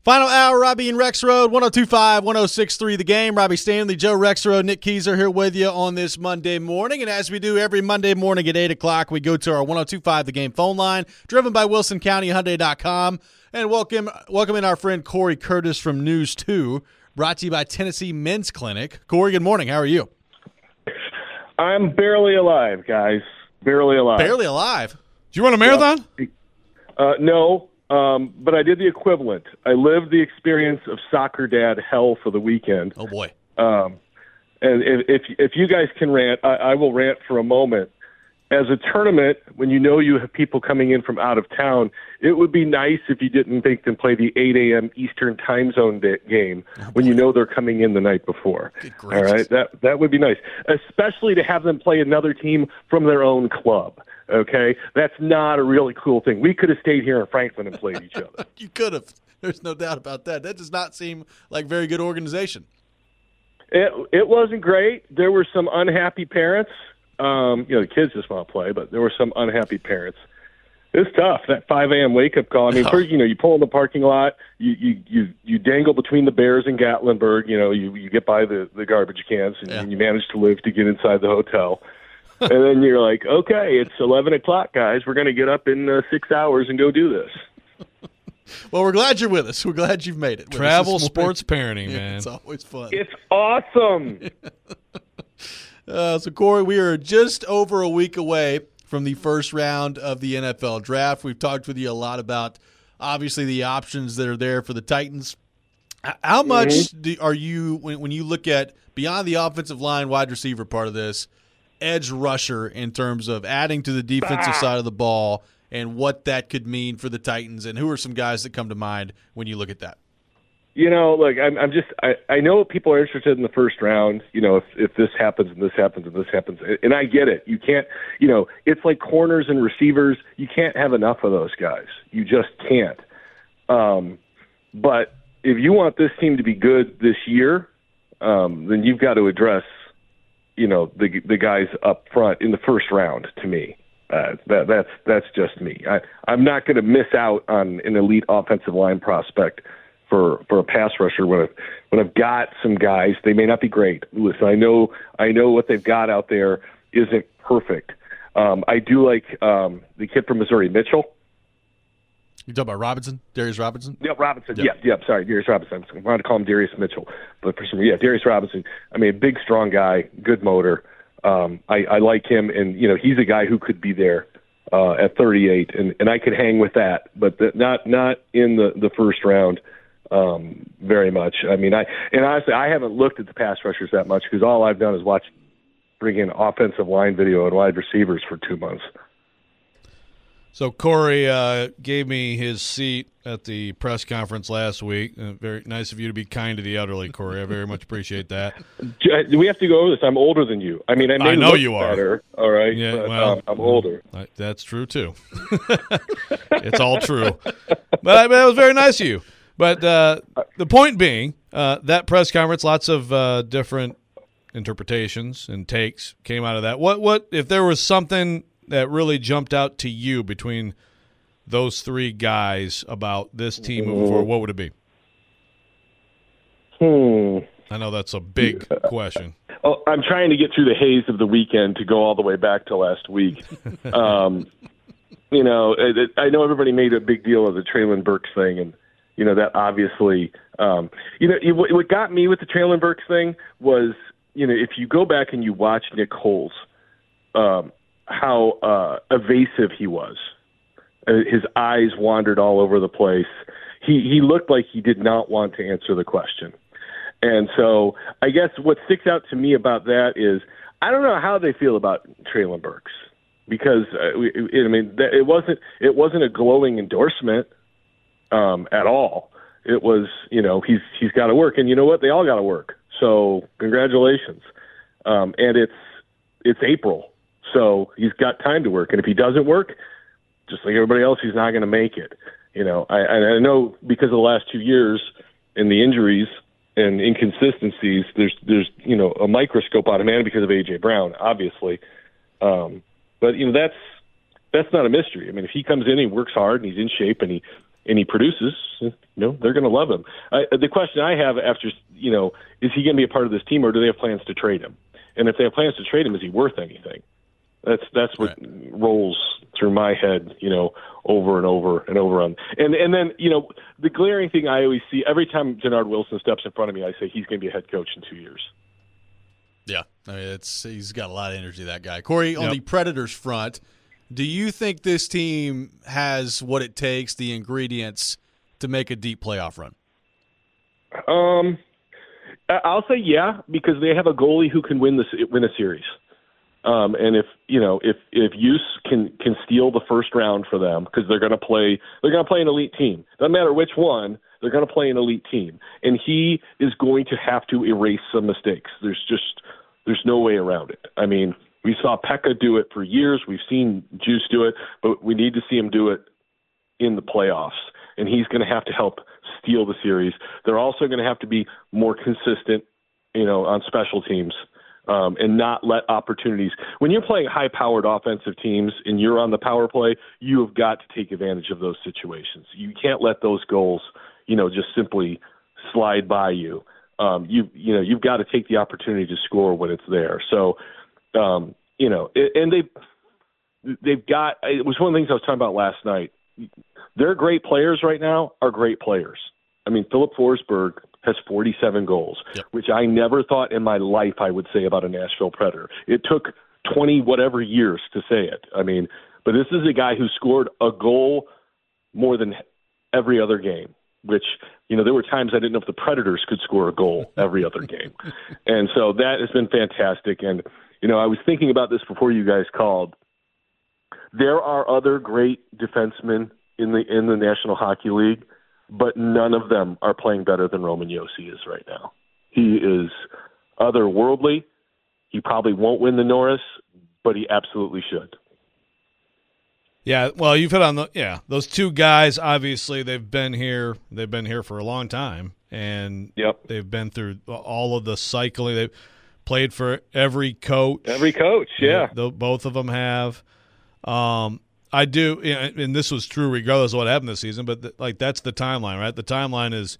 Final hour, Robbie and Rexroad, 102.5, 106.3 The Game. Robbie Stanley, Joe Rexroad, Nick Keyser here with you on this Monday morning. And as we do every Monday morning at 8 o'clock, we go to our 102.5 The Game phone line, driven by WilsonCountyHyundai.com. And welcome in our friend Corey Curtis from News 2, brought to you by Tennessee Men's Clinic. Corey, good morning. How are you? I'm barely alive, guys. Barely alive. Barely alive? Do you run a marathon? No. But I did the equivalent. I lived the experience of soccer dad hell for the weekend. Oh, boy. And if you guys can rant, I will rant for a moment. As a tournament, when you know you have people coming in from out of town, it would be nice if you didn't make them play the 8 a.m. Eastern time zone game when you know they're coming in the night before. All right, that would be nice, especially to have them play another team from their own club. Okay, that's not a really cool thing. We could have stayed here in Franklin and played each other. You could have. There's no doubt about that. That does not seem like very good organization. It wasn't great. There were some unhappy parents. The kids just want to play, but there were some unhappy parents. It's tough, that 5 a.m. wake-up call. I mean, first, you pull in the parking lot, you dangle between the Bears and Gatlinburg, you get by the garbage cans, and you manage to live to get inside the hotel. And then you're like, okay, it's 11 o'clock, guys. We're going to get up in 6 hours and go do this. Well, we're glad you're with us. We're glad you've made it. Travel sports parenting, man. It's always fun. It's awesome. So, Corey, we are just over a week away from the first round of the NFL draft. We've talked with you a lot about, obviously, the options that are there for the Titans. How much are you, when you look at beyond the offensive line wide receiver part of this, edge rusher in terms of adding to the defensive side of the ball and what that could mean for the Titans, and who are some guys that come to mind when you look at that? Look, I know people are interested in the first round, if this happens and this happens and this happens. And I get it. You can't, it's like corners and receivers. You can't have enough of those guys. You just can't. But if you want this team to be good this year, then you've got to address, the guys up front in the first round to me. That's just me. I'm not going to miss out on an elite offensive line prospect for a pass rusher when I've got some guys. They may not be great. Listen, I know what they've got out there isn't perfect. I do like the kid from Missouri, Mitchell. You talking about Robinson, Darius Robinson? Yeah, Robinson. Yep. Sorry, Darius Robinson. I wanted to call him Darius Mitchell, but for some reason, Darius Robinson. I mean, a big, strong guy, good motor. I like him, and he's a guy who could be there at 38, and I could hang with that, but not in the first round. Very much. I mean, honestly, I haven't looked at the pass rushers that much because all I've done is bring in offensive line video and wide receivers for 2 months. So Corey gave me his seat at the press conference last week. Very nice of you to be kind to the elderly, Corey. I very much appreciate that. Do we have to go over this? I'm older than you. I mean, I know you are. Better, all right, yeah, but, well, I'm older. That's true, too. It's all true. But it was very nice of you. But the point being, that press conference, lots of different interpretations and takes came out of that. What if there was something that really jumped out to you between those three guys about this team moving forward, what would it be? I know that's a big question. Oh, I'm trying to get through the haze of the weekend to go all the way back to last week. I know everybody made a big deal of the Traylon Burks thing, and that obviously, what got me with the Traylon Burks thing was, if you go back and you watch Nick Holes, how evasive he was. His eyes wandered all over the place. He looked like he did not want to answer the question. And so I guess what sticks out to me about that is I don't know how they feel about Traylon Burks because, it wasn't a glowing endorsement at all. It was, he's got to work. And you know what? They all got to work. So congratulations. And it's April. So he's got time to work. And if he doesn't work, just like everybody else, he's not going to make it. I know because of the last 2 years and the injuries and inconsistencies, there's a microscope on him, and because of A.J. Brown, obviously. But that's not a mystery. I mean, if he comes in, he works hard, and he's in shape, and and he produces, they're going to love him. The question I have after, is he going to be a part of this team, or do they have plans to trade him? And if they have plans to trade him, is he worth anything? That's what rolls through my head, over and over and over on. And then, the glaring thing I always see every time Jannard Wilson steps in front of me, I say he's going to be a head coach in 2 years. Yeah, I mean, he's got a lot of energy, that guy. Corey, on the Predators front, do you think this team has what it takes, the ingredients, to make a deep playoff run? I'll say yeah, because they have a goalie who can win a series. And if Use can steal the first round for them, because they're going to play an elite team. Doesn't matter which one, they're going to play an elite team, and he is going to have to erase some mistakes. There's no way around it. I mean, we saw Pekka do it for years. We've seen Juice do it, but we need to see him do it in the playoffs, and he's going to have to help steal the series. They're also going to have to be more consistent, on special teams. And not let opportunities. When you're playing high-powered offensive teams and you're on the power play, you have got to take advantage of those situations. You can't let those goals, just simply slide by you. You've got to take the opportunity to score when it's there. So, and they've got. It was one of the things I was talking about last night. Their great players right now are great players. I mean, Philip Forsberg has 47 goals, which I never thought in my life I would say about a Nashville Predator. It took 20 whatever years to say it. I mean, but this is a guy who scored a goal more than every other game, which, there were times I didn't know if the Predators could score a goal every other game. And so that has been fantastic. And, I was thinking about this before you guys called. There are other great defensemen in the National Hockey League, but none of them are playing better than Roman Josi is right now. He is otherworldly. He probably won't win the Norris, but he absolutely should. Yeah, well, you've hit on those two guys. Obviously, they've been here for a long time, and they've been through all of the cycling. They've played for every coach. Both of them have. I do, and this was true regardless of what happened this season, but that's the timeline, right? The timeline is,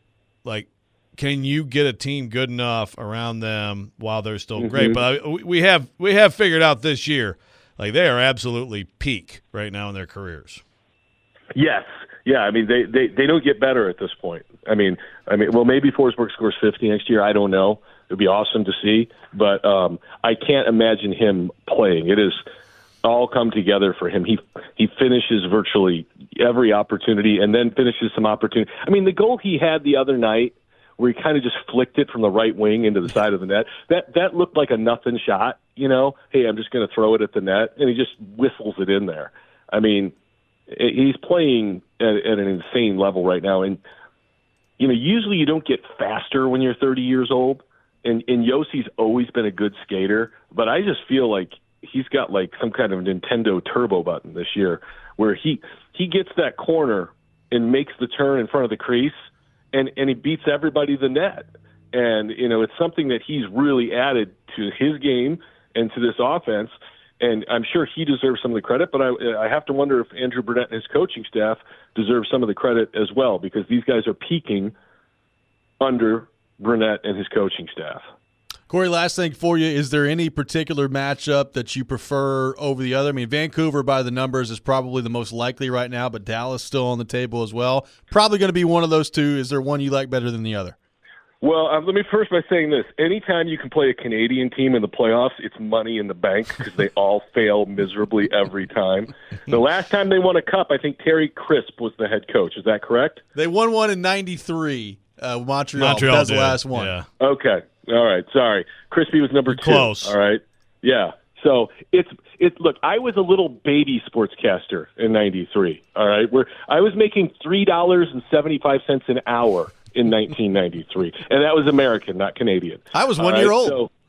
can you get a team good enough around them while they're still great? But we have figured out this year, they are absolutely peak right now in their careers. Yes. Yeah, I mean, they don't get better at this point. I mean, well, maybe Forsberg scores 50 next year. I don't know. It would be awesome to see, but I can't imagine him playing. It is all come together for him. He finishes virtually every opportunity and then finishes some opportunity. I mean, the goal he had the other night where he kind of just flicked it from the right wing into the side of the net, that looked like a nothing shot, Hey, I'm just going to throw it at the net, and he just whistles it in there. I mean, he's playing at an insane level right now, and usually you don't get faster when you're 30 years old, and Yossi's always been a good skater, but I just feel like he's got some kind of Nintendo turbo button this year where he gets that corner and makes the turn in front of the crease and he beats everybody to the net. And, it's something that he's really added to his game and to this offense. And I'm sure he deserves some of the credit, but I have to wonder if Andrew Brunette and his coaching staff deserve some of the credit as well, because these guys are peaking under Brunette and his coaching staff. Corey, last thing for you, is there any particular matchup that you prefer over the other? I mean, Vancouver, by the numbers, is probably the most likely right now, but Dallas still on the table as well. Probably going to be one of those two. Is there one you like better than the other? Well, let me first by saying this. Anytime you can play a Canadian team in the playoffs, it's money in the bank because they all fail miserably every time. The last time they won a cup, I think Terry Crisp was the head coach. Is that correct? They won one in 93. Montreal was the last one. Yeah. Okay. All right. Sorry. Crispy was number 2. Close. All right. Yeah. So it's look, I was a little baby sportscaster in 93. All right. Where I was making $3.75 an hour in 1993. And that was American, not Canadian. I was 1 year old. So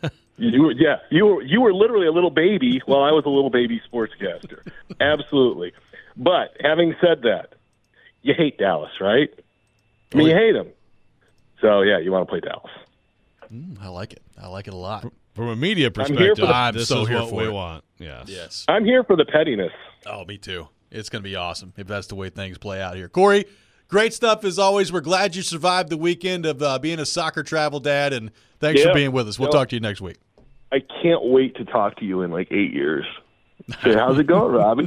you were literally a little baby while I was a little baby sportscaster. Absolutely. But having said that, you hate Dallas, right? I mean, you hate them. So, yeah, you want to play Dallas. I like it. I like it a lot. From a media perspective, I'm this so is here what for we it. want. Yes. I'm here for the pettiness. Oh, me too. It's going to be awesome if that's the way things play out here. Corey, great stuff as always. We're glad you survived the weekend of being a soccer travel dad, and thanks for being with us. We'll talk to you next week. I can't wait to talk to you in like 8 years. Hey, how's it going, Robbie?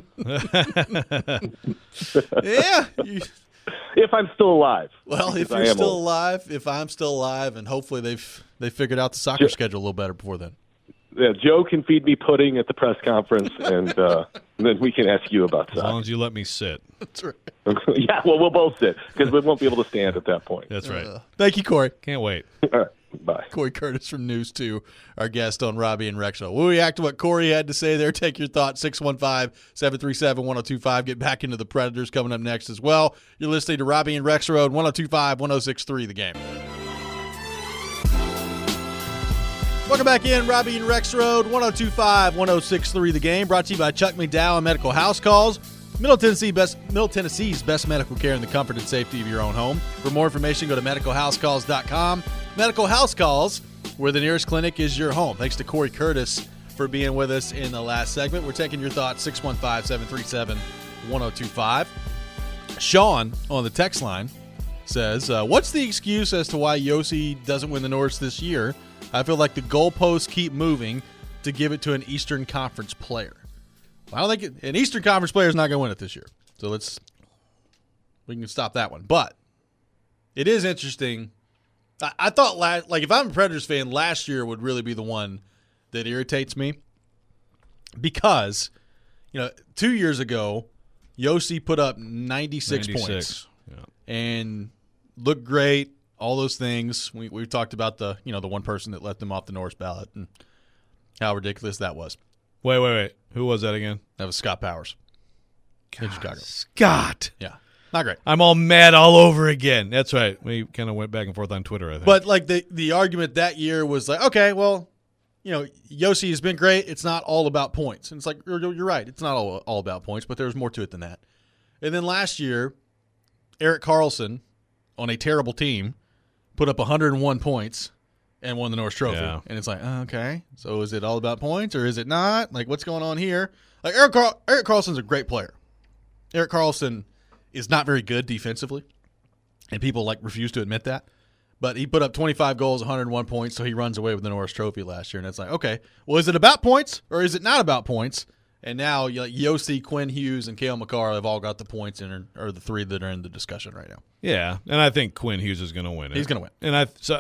Yeah. If I'm still alive. Well, if you're still alive, if I'm still alive, and hopefully they figured out the soccer schedule a little better before then. Yeah, Joe can feed me pudding at the press conference, and then we can ask you about soccer. As long as you let me sit. That's right. Yeah, well, we'll both sit because we won't be able to stand at that point. That's right. Thank you, Corey. Can't wait. All right. Bye. Corey Curtis from News 2, our guest on Robbie and Rex Show. We'll react to what Corey had to say there. Take your thoughts, 615-737-1025. Get back into the Predators coming up next as well. You're listening to Robbie and Rex Road, 102.5, 106.3 The Game. Welcome back in, Robbie and Rex Road, 102.5, 106.3 The Game. Brought to you by Chuck McDowell and Medical House Calls. Middle Tennessee's best medical care in the comfort and safety of your own home. For more information, go to medicalhousecalls.com. Medical House Calls, where the nearest clinic is your home. Thanks to Corey Curtis for being with us in the last segment. We're taking your thoughts, 615-737-1025. Sean on the text line says, what's the excuse as to why Yossi doesn't win the Norris this year? I feel like the goalposts keep moving to give it to an Eastern Conference player. Well, I don't think an Eastern Conference player is not going to win it this year. So we can stop that one. But it is interesting. I thought, if I'm a Predators fan, last year would really be the one that irritates me. Because, 2 years ago, Yossi put up 96 points. Yeah. And looked great, all those things. We've talked about the one person that let them off the Norris ballot and how ridiculous that was. Wait. Who was that again? That was Scott Powers in Chicago. Scott. Yeah. Not great. I'm all mad all over again. That's right. We kind of went back and forth on Twitter, I think. But the argument that year was like, okay, well, Yossi has been great. It's not all about points. And it's like, you're right. It's not all about points, but there's more to it than that. And then last year, Erik Karlsson on a terrible team put up 101 points and won the Norris Trophy. Yeah. And it's like, okay, so is it all about points or is it not? Like, what's going on here? Like, Erik Karlsson's a great player. Erik Karlsson is not very good defensively, and people refuse to admit that. But he put up 25 goals, 101 points, so he runs away with the Norris Trophy last year. And it's like, okay, well, is it about points or is it not about points? And now Yossi, Quinn Hughes, and Cale Makar have all got the points and are the three that are in the discussion right now. Yeah, and I think Quinn Hughes is going to win it. He's going to win. And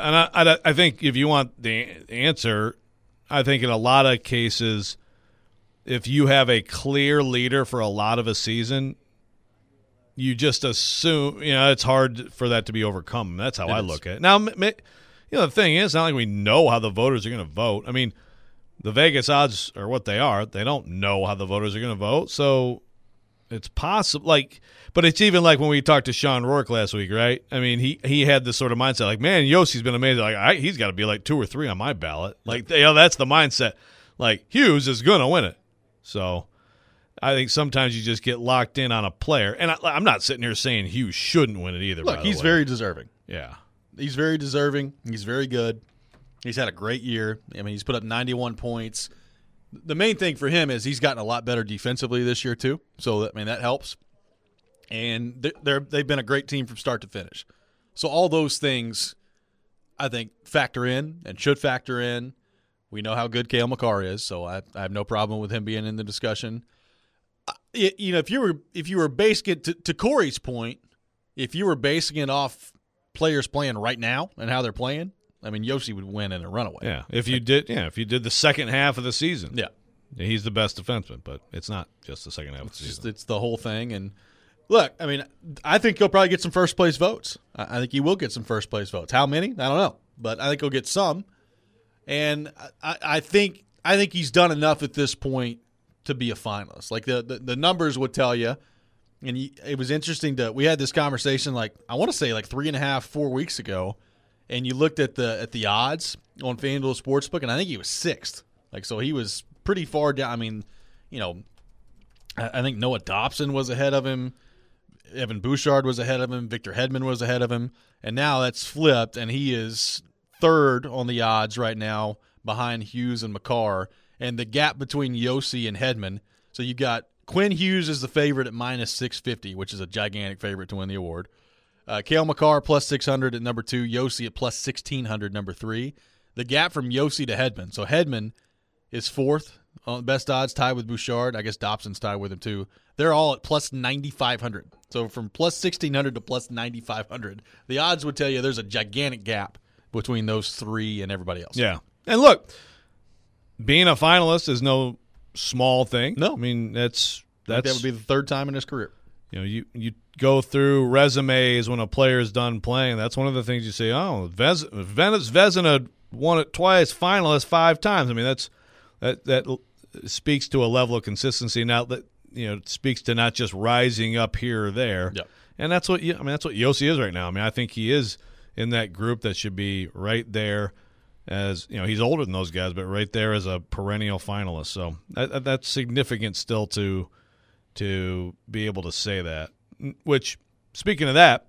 I think if you want the answer, I think in a lot of cases, if you have a clear leader for a lot of a season, you just assume it's hard for that to be overcome. That's how I look at it. Now, the thing is, it's not like we know how the voters are going to vote. I mean, the Vegas odds are what they are. They don't know how the voters are going to vote, so it's possible. But it's even like when we talked to Sean Rourke last week, right? I mean, he had this sort of mindset, like, man, Yossi's been amazing. He's got to be 2 or 3 on my ballot. That's the mindset. Hughes is going to win it. So I think sometimes you just get locked in on a player. And I'm not sitting here saying Hughes shouldn't win it either. Look, he's very deserving. Yeah. He's very deserving. He's very good. He's had a great year. I mean, he's put up 91 points. The main thing for him is he's gotten a lot better defensively this year too. So, that helps. And they've been a great team from start to finish. So all those things, I think, factor in and should factor in. We know how good Cale Makar is, so I have no problem with him being in the discussion. If you were basing it to Corey's point, if you were basing it off players playing right now and how they're playing, I mean, Yossi would win in a runaway. Yeah, if you did the second half of the season, yeah, he's the best defenseman. But it's not just the second half of the season; it's the whole thing. And look, I mean, I think he'll probably get some first place votes. I think he will get some first place votes. How many? I don't know, but I think he'll get some. And I think he's done enough at this point to be a finalist. The numbers would tell you. And it was interesting we had this conversation I want to say 3.5, 4 weeks ago. And you looked at the odds on FanDuel Sportsbook, and I think he was 6th. So he was pretty far down. I mean, I think Noah Dobson was ahead of him. Evan Bouchard was ahead of him. Victor Hedman was ahead of him. And now that's flipped, and he is 3rd on the odds right now behind Hughes and Makar. And the gap between Yossi and Hedman, so you got Quinn Hughes is the favorite at minus 650, which is a gigantic favorite to win the award. Cale Makar plus 600 at number 2. Yossi at plus 1,600, number 3. The gap from Yossi to Hedman. So Hedman is 4th on best odds, tied with Bouchard. I guess Dobson's tied with him too. They're all at plus 9,500. So from plus 1,600 to plus 9,500. The odds would tell you there's a gigantic gap between those three and everybody else. Yeah. And look, being a finalist is no small thing. No. I mean, that would be the 3rd time in his career. You know, you go through resumes when a player's done playing. That's one of the things you say, oh, Vezina won it twice, finalist 5 times. I mean, that speaks to a level of consistency. Now that it speaks to not just rising up here or there. Yep. And that's what Yossi is right now. I mean, I think he is in that group that should be right there as, he's older than those guys, but right there as a perennial finalist. So that's significant still to be able to say that. Which, speaking of that,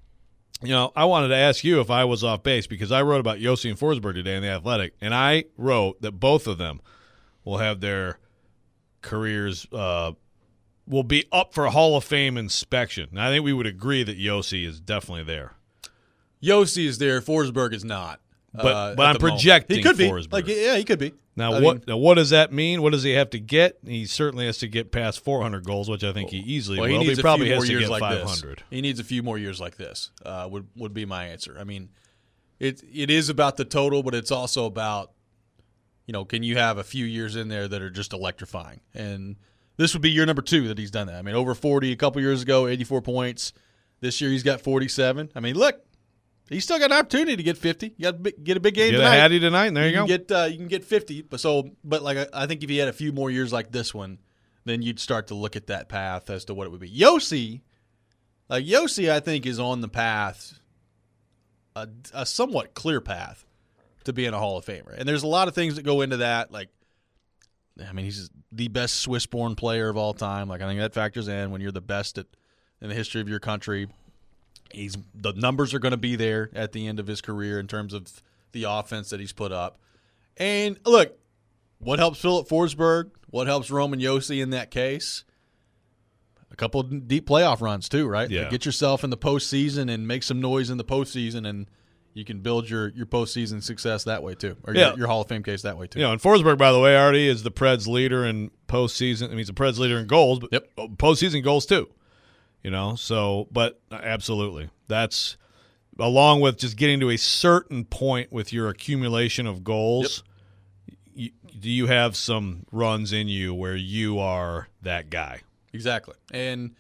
I wanted to ask you if I was off base, because I wrote about Yossi and Forsberg today in The Athletic, and I wrote that both of them will have their careers will be up for Hall of Fame inspection. And I think we would agree that Yossi is definitely there. Yossi is there. Forsberg is not. But I'm projecting he could Forsberg. be. He could be. Now, what does that mean? What does he have to get? He certainly has to get past 400 goals, which I think he easily will. He probably has to get like 500. This. He needs a few more years like this. Would be my answer. I mean, it is about the total, but it's also about, can you have a few years in there that are just electrifying? And this would be year number 2 that he's done that. I mean, over 40 a couple years ago, 84 points. This year he's got 47. I mean, look. He's still got an opportunity to get 50. You got to get a big game tonight. Get a Hattie tonight, and there you go. You can get 50. But I think if he had a few more years like this one, then you'd start to look at that path as to what it would be. Yossi, I think, is on the path, a somewhat clear path to being a Hall of Famer. And there's a lot of things that go into that. He's the best Swiss-born player of all time. I think that factors in when you're the best in the history of your country. The numbers are going to be there at the end of his career in terms of the offense that he's put up. And look, what helps Philip Forsberg? What helps Roman Yossi in that case? A couple of deep playoff runs too, right? Yeah. Get yourself in the postseason and make some noise in the postseason, and you can build your postseason success that way too, or your Hall of Fame case that way too. And Forsberg, by the way, already is the Preds leader in postseason. I mean, he's the Preds leader in goals, but postseason goals too. But absolutely. That's along with just getting to a certain point with your accumulation of goals. Yep. Do you have some runs in you where you are that guy? Exactly. And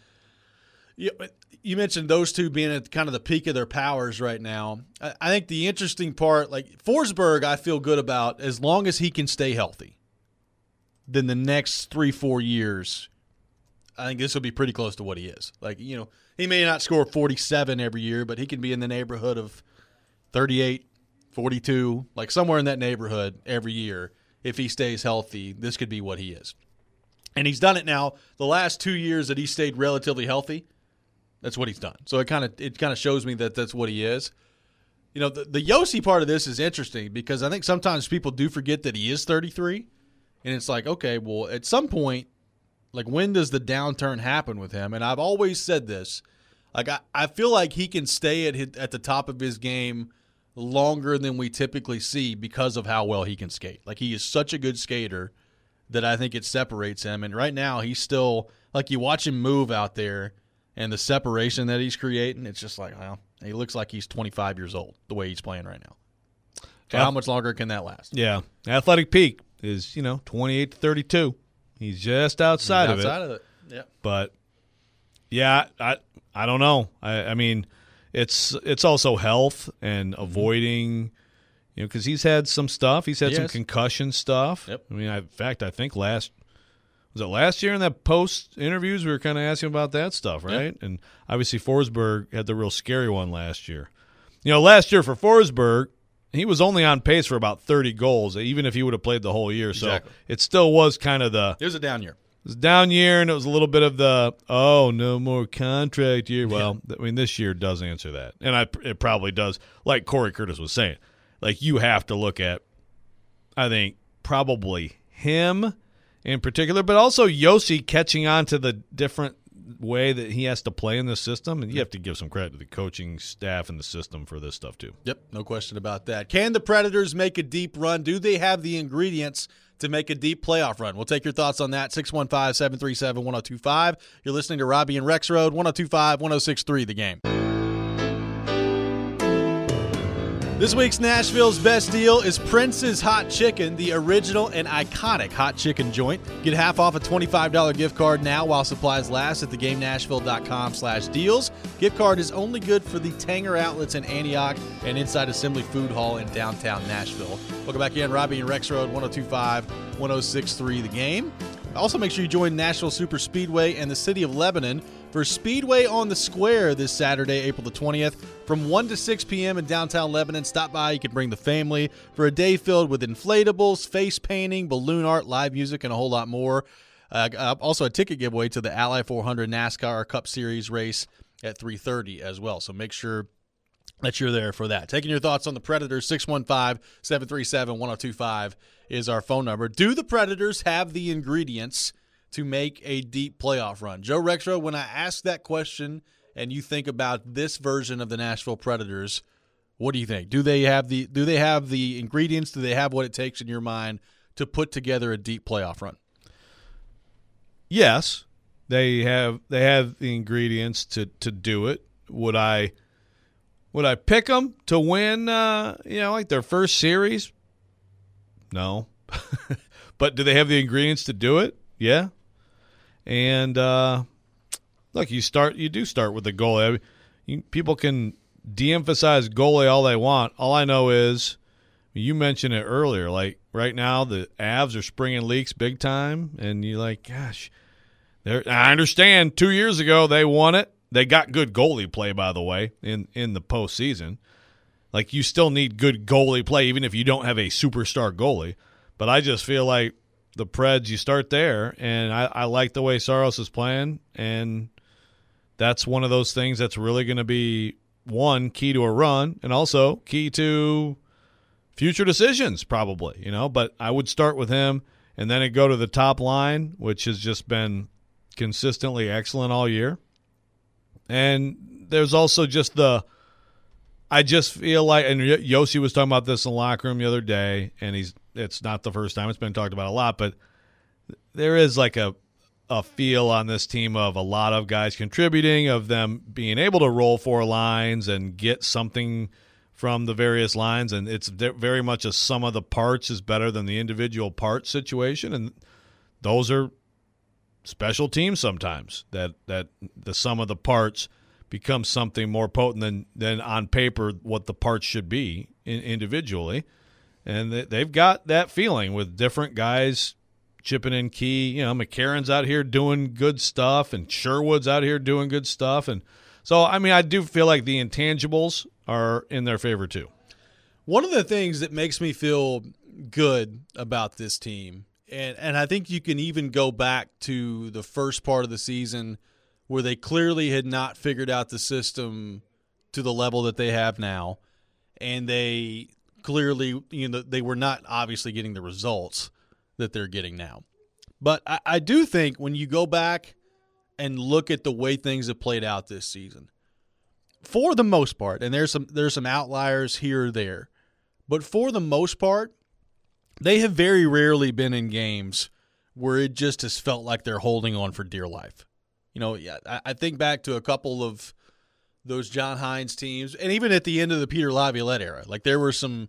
you mentioned those two being at kind of the peak of their powers right now. I think the interesting part, Forsberg, I feel good about as long as he can stay healthy. Then the next 3-4 years, I think this will be pretty close to what he is. He may not score 47 every year, but he can be in the neighborhood of 38, 42, somewhere in that neighborhood every year. If he stays healthy, this could be what he is. And he's done it now. The last 2 years that he stayed relatively healthy, that's what he's done. So it kind of shows me that that's what he is. The Yossi part of this is interesting because I think sometimes people do forget that he is 33. And it's okay, well, at some point, when does the downturn happen with him? And I've always said this. I feel like he can stay at the top of his game longer than we typically see because of how well he can skate. He is such a good skater that I think it separates him. And right now he's still, you watch him move out there and the separation that he's creating, it's just he looks like he's 25 years old the way he's playing right now. So how much longer can that last? Yeah. Athletic peak is, 28 to 32. He's just outside of it. Yeah. But yeah, I don't know. I mean, it's also health and avoiding, because he's had some stuff. He's had some concussion stuff. Yep. I mean, in fact, I think last year in that post interviews we were kind of asking about that stuff, right? Yep. And obviously Forsberg had the real scary one last year. Last year for Forsberg, he was only on pace for about 30 goals, even if he would have played the whole year. Exactly. So it still was kind of it was a down year. It was a down year, and it was a little bit of no more contract year. Well, this year does answer that. And it probably does, like Corey Curtis was saying. You have to look at, I think, probably him in particular, but also Yossi catching on to the different way that he has to play in this system. And you have to give some credit to the coaching staff and the system for this stuff too. Yep, no question about that. Can the Predators make a deep run? Do they have the ingredients to make a deep playoff run? We'll take your thoughts on that. 615-737-1025. You're listening to Robbie and Rex Road, 1025-1063 The Game. This week's Nashville's best deal is Prince's Hot Chicken, the original and iconic hot chicken joint. Get half off a $25 gift card now while supplies last at thegamenashville.com/deals. Gift card is only good for the Tanger outlets in Antioch and inside Assembly Food Hall in downtown Nashville. Welcome back in, Robbie and Rex Road, 1025-1063 The Game. Also, make sure you join Nashville Super Speedway and the City of Lebanon for Speedway on the Square this Saturday, April the 20th, from 1 to 6 p.m. in downtown Lebanon. Stop by. You can bring the family for a day filled with inflatables, face painting, balloon art, live music, and a whole lot more. Also, a ticket giveaway to the Ally 400 NASCAR Cup Series race at 3:30 as well. So make sure that you're there for that. Taking your thoughts on the Predators, 615-737-1025 is our phone number. Do the Predators have the ingredients to make a deep playoff run? Joe Rexroad, when I ask that question and you think about this version of the Nashville Predators, what do you think? Do they have the ingredients? Do they have what it takes in your mind to put together a deep playoff run? Yes, they have the ingredients to do it. Would I pick them to win, like their first series? No. But do they have the ingredients to do it? Yeah. And look, you do start with the goalie. People can de-emphasize goalie all they want. All I know is, you mentioned it earlier, like right now the Avs are springing leaks big time, and you're like, gosh, I understand 2 years ago they won it. They got good goalie play, by the way, in the postseason. Like, you still need good goalie play, even if you don't have a superstar goalie. But I just feel like the Preds, you start there, and I like the way Saros is playing, and that's one of those things that's really going to be, one, key to a run, and also key to future decisions, probably, But I would start with him, and then go to the top line, which has just been consistently excellent all year. And there's also just I just feel like, and Yossi was talking about this in the locker room the other day, and it's not the first time, it's been talked about a lot, but there is like a feel on this team of a lot of guys contributing, of them being able to roll four lines and get something from the various lines, and it's very much a sum of the parts is better than the individual part situation, and those are special teams sometimes, that the sum of the parts becomes something more potent than on paper what the parts should be individually. And they've got that feeling with different guys chipping in key. McCarron's out here doing good stuff, and Sherwood's out here doing good stuff. And so, I do feel like the intangibles are in their favor too. One of the things that makes me feel good about this team, and I think you can even go back to the first part of the season where they clearly had not figured out the system to the level that they have now, and they clearly, they were not obviously getting the results that they're getting now. But I do think when you go back and look at the way things have played out this season, for the most part, and there's some outliers here or there, but for the most part, they have very rarely been in games where it just has felt like they're holding on for dear life. I think back to a couple of those John Hines teams, and even at the end of the Peter Laviolette era, like there were some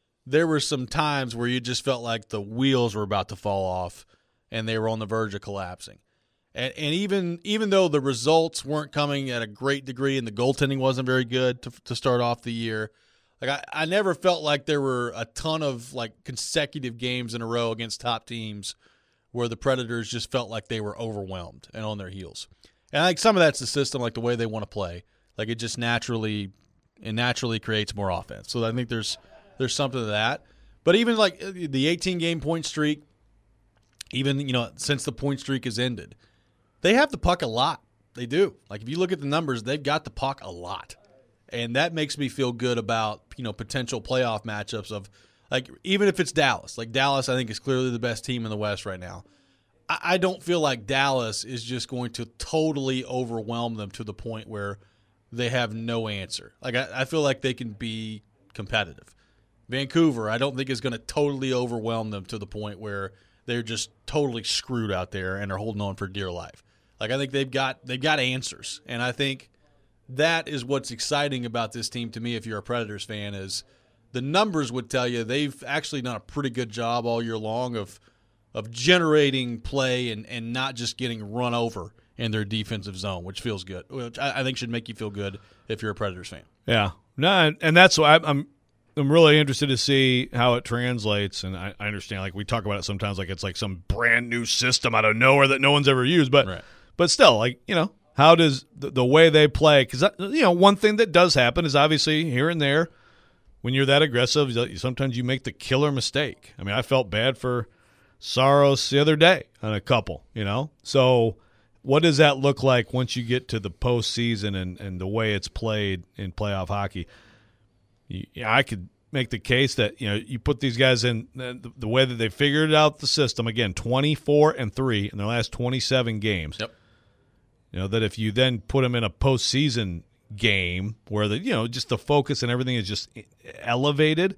times where you just felt like the wheels were about to fall off and they were on the verge of collapsing. And even though the results weren't coming at a great degree and the goaltending wasn't very good to start off the year, like I never felt like there were a ton of like consecutive games in a row against top teams where the Predators just felt like they were overwhelmed and on their heels. And I think some of that's the system, like the way they want to play. Like it just naturally creates more offense. So I think there's something to that. But even like the 18-game point streak, even since the point streak has ended, they have the puck a lot. They do. Like if you look at the numbers, they've got the puck a lot. And that makes me feel good about, potential playoff matchups of, like, even if it's Dallas. Like, Dallas, I think, is clearly the best team in the West right now. I don't feel like Dallas is just going to totally overwhelm them to the point where they have no answer. Like I feel like they can be competitive. Vancouver, I don't think is going to totally overwhelm them to the point where they're just totally screwed out there and are holding on for dear life. Like I think they've got answers, and I think that is what's exciting about this team to me. If you're a Predators fan, is the numbers would tell you they've actually done a pretty good job all year long of generating play and not just getting run over in their defensive zone, which feels good, which I think should make you feel good if you're a Predators fan. Yeah. No, and that's why I'm really interested to see how it translates, and I understand, like, we talk about it sometimes like it's like some brand new system out of nowhere that no one's ever used, but right. But still, like, how does the way they play, because, one thing that does happen is obviously here and there when you're that aggressive, sometimes you make the killer mistake. I mean, I felt bad for Saros the other day on a couple, So what does that look like once you get to the postseason and the way it's played in playoff hockey? I could make the case that, you put these guys in the way that they figured out the system, again, 24-3 in their last 27 games. Yep. That if you then put them in a postseason game where just the focus and everything is just elevated,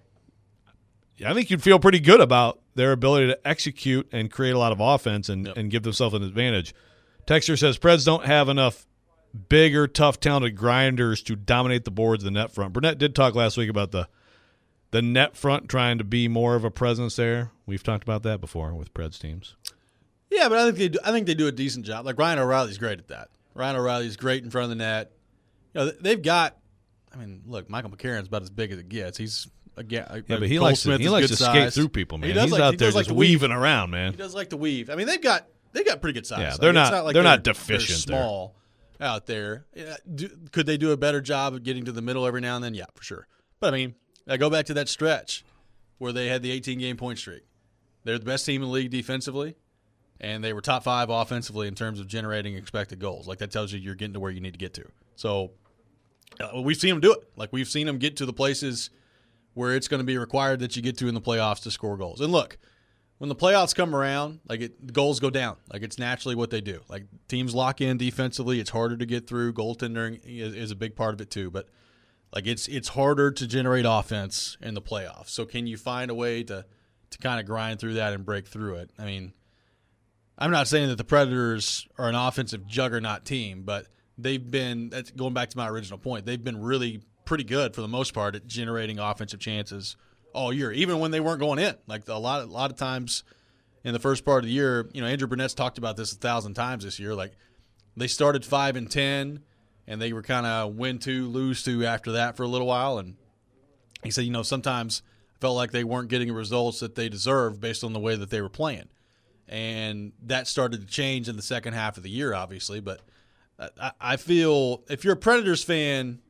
I think you'd feel pretty good about their ability to execute and create a lot of offense and give themselves an advantage. Texter says Preds don't have enough bigger, tough, talented grinders to dominate the boards of the net front. Burnett did talk last week about the net front trying to be more of a presence there. We've talked about that before with Preds teams. Yeah, but I think they do a decent job. Like Ryan O'Reilly's great at that. Ryan O'Reilly's great in front of the net. They've got. I mean, look, Michael McCarron's about as big as it gets. He's but he likes to skate through people, man. He's out there just weaving around, man. He does like to weave. I mean, they've got pretty good size. Yeah, they're not deficient. They're small out there. Could they do a better job of getting to the middle every now and then? Yeah, for sure. But I mean, I go back to that stretch where they had the 18-game point streak. They're the best team in the league defensively, and they were top 5 offensively in terms of generating expected goals. Like, that tells you you're getting to where you need to get to. So we've seen them do it. Like, we've seen them get to the places where it's going to be required that you get to in the playoffs to score goals. And look, when the playoffs come around, the goals go down. Like, it's naturally what they do. Like, teams lock in defensively. It's harder to get through. Goaltending is a big part of it too. But like, it's harder to generate offense in the playoffs. So can you find a way to kind of grind through that and break through it? I mean, I'm not saying that the Predators are an offensive juggernaut team, but they've been, that's going back to my original point, they've been really pretty good for the most part at generating offensive chances all year, even when they weren't going in. Like, a lot of times in the first part of the year, Andrew Burnett's talked about this 1,000 times this year. Like, they started 5-10, and they were kind of win 2, lose 2 after that for a little while. And he said, sometimes I felt like they weren't getting the results that they deserved based on the way that they were playing. And that started to change in the second half of the year, obviously. But I feel, if you're a Predators fan,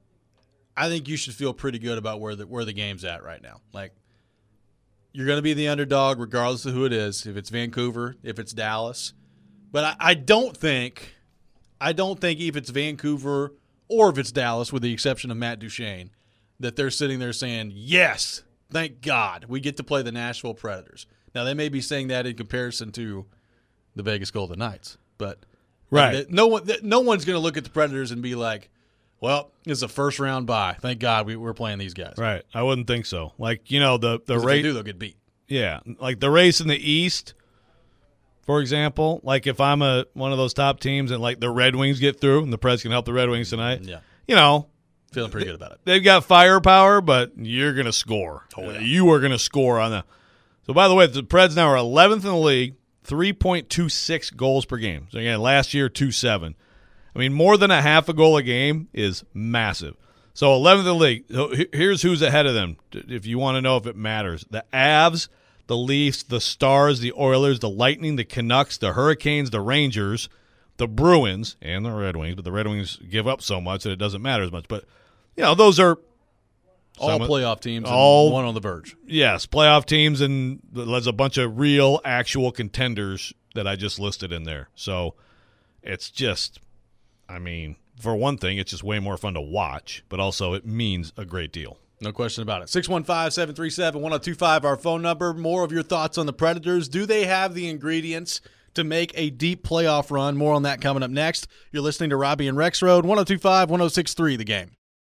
I think you should feel pretty good about where the game's at right now. Like, you're going to be the underdog regardless of who it is, if it's Vancouver, if it's Dallas. But I don't think if it's Vancouver or if it's Dallas, with the exception of Matt Duchene, that they're sitting there saying, yes, thank God, we get to play the Nashville Predators. Now, they may be saying that in comparison to the Vegas Golden Knights, but right. No one's going to look at the Predators and be like, well, it's a first-round bye. Thank God we're playing these guys. Right. I wouldn't think so. Like, the race. If they do, they'll get beat. Yeah. Like, the race in the East, for example, like, if I'm one of those top teams and, like, the Red Wings get through and the Preds can help the Red Wings tonight, feeling pretty good about it. They've got firepower, but you're going to score. Oh, yeah. You are going to score on them. So, by the way, the Preds now are 11th in the league, 3.26 goals per game. So, again, last year, 2.7. I mean, more than a half a goal a game is massive. So, 11th in the league. So here's who's ahead of them, if you want to know if it matters. The Avs, the Leafs, the Stars, the Oilers, the Lightning, the Canucks, the Hurricanes, the Rangers, the Bruins, and the Red Wings. But the Red Wings give up so much that it doesn't matter as much. But, those are all playoff teams, and one on the verge. Yes, playoff teams, and there's a bunch of real, actual contenders that I just listed in there. So it's just, for one thing, it's just way more fun to watch, but also it means a great deal. No question about it. 615-737-1025, our phone number. More of your thoughts on the Predators. Do they have the ingredients to make a deep playoff run? More on that coming up next. You're listening to Robbie and Rex Road, 102.5, 106.3 The Game.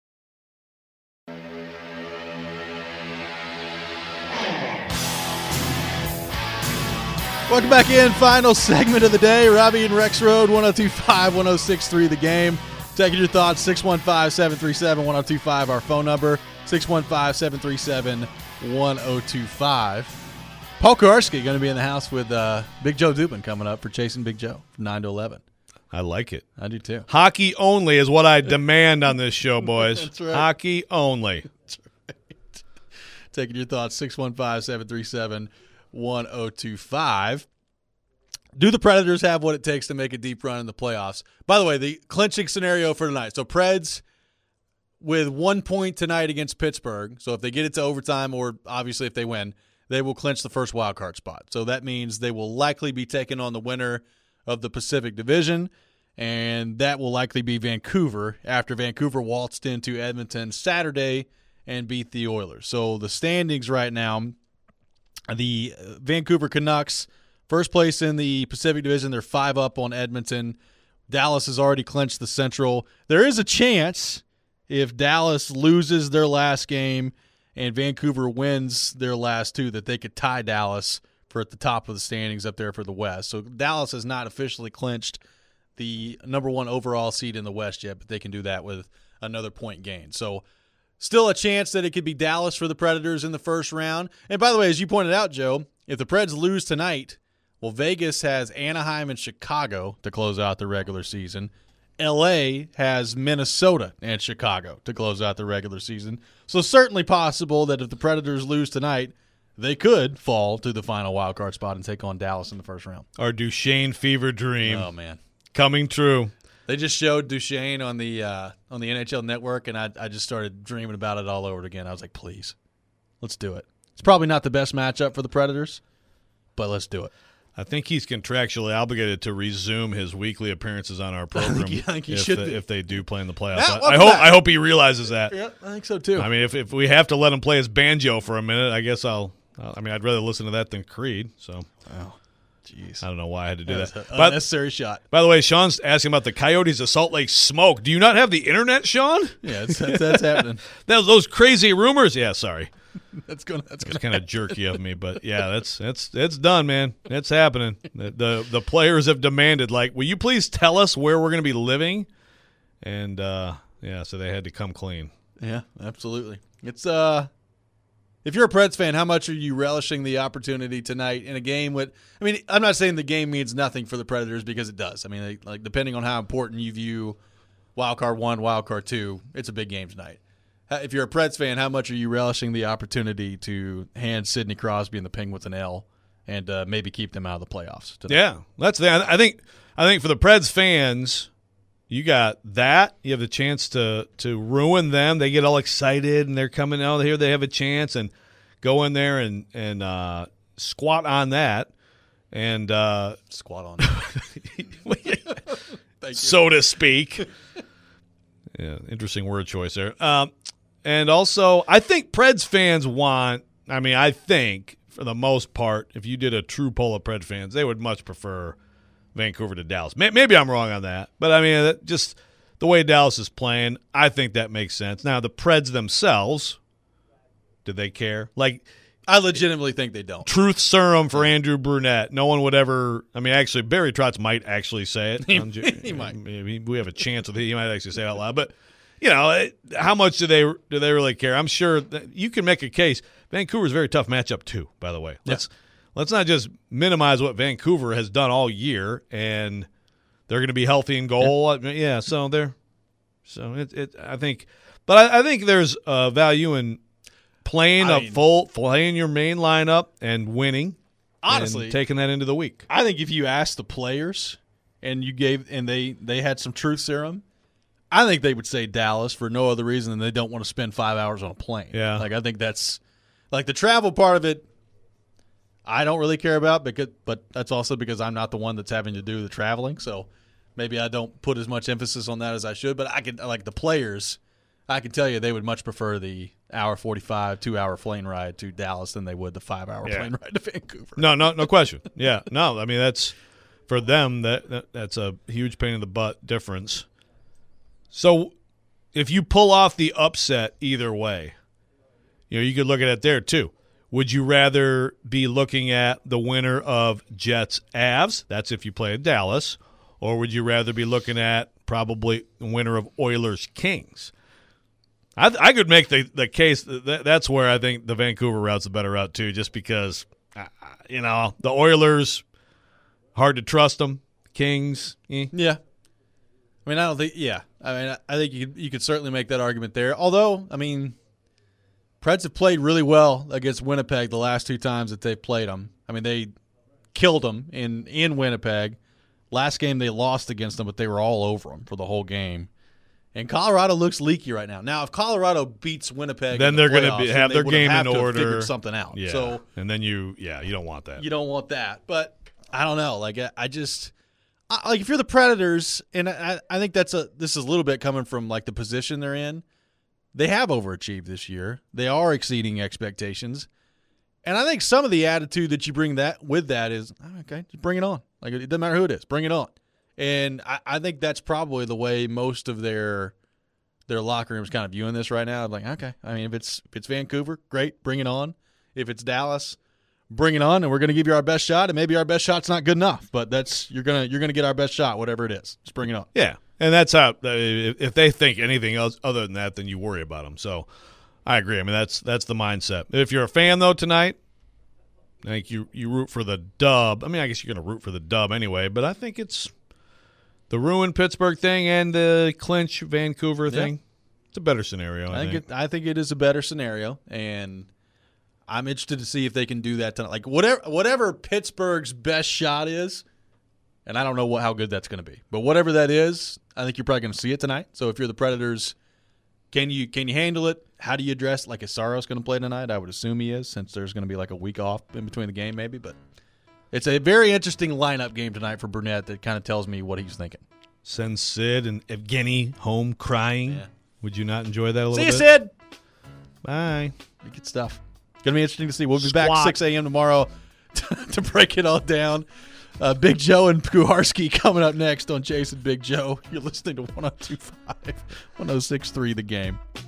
Welcome back in. Final segment of the day. Robbie and Rex Road, 102.5, 106.3 The Game. Taking your thoughts, 615-737-1025, our phone number, 615-737-1025. Paul Kuharsky going to be in the house with Big Joe Dubin coming up for Chasing Big Joe from 9 to 11. I like it. I do too. Hockey only is what I demand on this show, boys. That's right. Hockey only. That's right. Taking your thoughts, 615-737-1025. Do the Predators have what it takes to make a deep run in the playoffs? By the way, the clinching scenario for tonight. So Preds with 1 point tonight against Pittsburgh. So if they get it to overtime, or obviously if they win, they will clinch the first wild card spot. So that means they will likely be taking on the winner of the Pacific Division, and that will likely be Vancouver after Vancouver waltzed into Edmonton Saturday and beat the Oilers. So the standings right now, the Vancouver Canucks, first place in the Pacific Division. They're 5 up on Edmonton. Dallas has already clinched the Central. There is a chance if Dallas loses their last game and Vancouver wins their last 2 that they could tie Dallas for at the top of the standings up there for the West. So Dallas has not officially clinched the number 1 overall seed in the West yet, but they can do that with another point gain. So still a chance that it could be Dallas for the Predators in the first round. And by the way, as you pointed out, Joe, if the Preds lose tonight, well, Vegas has Anaheim and Chicago to close out the regular season. L.A. has Minnesota and Chicago to close out the regular season. So certainly possible that if the Predators lose tonight, they could fall to the final wild card spot and take on Dallas in the first round. Our Duchesne fever dream. Oh, man. Coming true. They just showed Duchesne on the NHL Network, and I just started dreaming about it all over again. I was like, please, let's do it. It's probably not the best matchup for the Predators, but let's do it. I think he's contractually obligated to resume his weekly appearances on our program. I think he should be. If they do play in the playoffs. Yeah, I hope he realizes that. Yeah, I think so too. I mean, if we have to let him play his banjo for a minute, I guess I'd rather listen to that than Creed. So, wow, jeez, I don't know why I had to do that. Unnecessary shot. By the way, Sean's asking about the Coyotes of Salt Lake Smoke. Do you not have the internet, Sean? Yeah, that's happening. Those crazy rumors. Yeah, sorry. That's gonna kind of jerky of me, but yeah, it's done, man. It's happening. The players have demanded, like, will you please tell us where we're going to be living? And so they had to come clean. Yeah, absolutely. It's if you're a Preds fan, how much are you relishing the opportunity tonight in a game with? I mean, I'm not saying the game means nothing for the Predators, because it does. I mean, like depending on how important you view wild card 1, wild card 2, it's a big game tonight. If you're a Preds fan, how much are you relishing the opportunity to hand Sidney Crosby and the Penguins an L and maybe keep them out of the playoffs tonight? Yeah, that's the. I think for the Preds fans, you got that. You have the chance to ruin them. They get all excited and they're coming out here. They have a chance and go in there and squat on that and squat on that. So to speak. Yeah, interesting word choice there. And also, I think Preds fans I think, for the most part, if you did a true poll of Preds fans, they would much prefer Vancouver to Dallas. Maybe I'm wrong on that. But, I mean, just the way Dallas is playing, I think that makes sense. Now, the Preds themselves, do they care? Like, I legitimately think they don't. Truth serum for Andrew Brunette. No one would ever – I mean, actually, Barry Trotz might actually say it. He might. We have a chance with it. He might actually say it out loud. But, you know, how much do they really care? I'm sure that you can make a case. Vancouver's a very tough matchup, too, by the way. Let's not just minimize what Vancouver has done all year, and they're going to be healthy in goal. Yeah, so they're – so I think – but I think there's value in – playing your main lineup and winning, honestly, and taking that into the week. I think if you asked the players and they had some truth serum, I think they would say Dallas for no other reason than they don't want to spend 5 hours on a plane. Yeah, like I think that's like the travel part of it. I don't really care about but that's also because I'm not the one that's having to do the traveling, so maybe I don't put as much emphasis on that as I should. But I could, like the players, I can tell you they would much prefer the hour 45, 2-hour plane ride to Dallas than they would the 5-hour plane ride to Vancouver. No question. Yeah, no, I mean that's for them that's a huge pain in the butt difference. So if you pull off the upset either way, you could look at it there too. Would you rather be looking at the winner of Jets-Avs? That's if you play at Dallas. Or would you rather be looking at probably the winner of Oilers-Kings? I could make the case that's where I think the Vancouver route's the better route too, just because, the Oilers, hard to trust them. Kings, Yeah. I mean, I don't think – yeah. I mean, I think you could certainly make that argument there. Although, I mean – Preds have played really well against Winnipeg the last 2 times that they've played them. I mean, they killed them in Winnipeg. Last game they lost against them, but they were all over them for the whole game. And Colorado looks leaky right now. Now, if Colorado beats Winnipeg, then they're going to have their game in order. Figured something out. Yeah. So, and then you don't want that. You don't want that. But I don't know. Like if you're the Predators, and I think this is a little bit coming from like the position they're in. They have overachieved this year. They are exceeding expectations. And I think some of the attitude that you bring with that is, okay, just bring it on. Like, it doesn't matter who it is. Bring it on. And I think that's probably the way most of their locker room is kind of viewing this right now. Like, okay, I mean, if it's Vancouver, great, bring it on. If it's Dallas, bring it on, and we're going to give you our best shot. And maybe our best shot's not good enough, but you're gonna get our best shot, whatever it is. Just bring it on. Yeah. And that's how if they think anything else other than that, then you worry about them. So I agree. I mean, that's the mindset. If you're a fan, though, tonight, I think you root for the dub. I mean, I guess you're going to root for the dub anyway, but I think it's the ruin Pittsburgh thing and the clinch Vancouver thing. It's a better scenario, I think it is a better scenario, and I'm interested to see if they can do that tonight. Like, whatever Pittsburgh's best shot is, and I don't know how good that's going to be, but whatever that is, I think you're probably going to see it tonight. So if you're the Predators, can you handle it? How do you address? Like, is Saros going to play tonight? I would assume he is, since there's going to be like a week off in between the game, maybe. But it's a very interesting lineup game tonight for Burnett that kind of tells me what he's thinking. Send Sid and Evgeny home crying. Yeah. Would you not enjoy that a little bit? See you, Sid. Bye. Good stuff. It's going to be interesting to see. We'll be back 6 a.m. tomorrow to break it all down. Big Joe and Kuharski coming up next on Jason Big Joe. You're listening to 102.5, 106.3 The Game.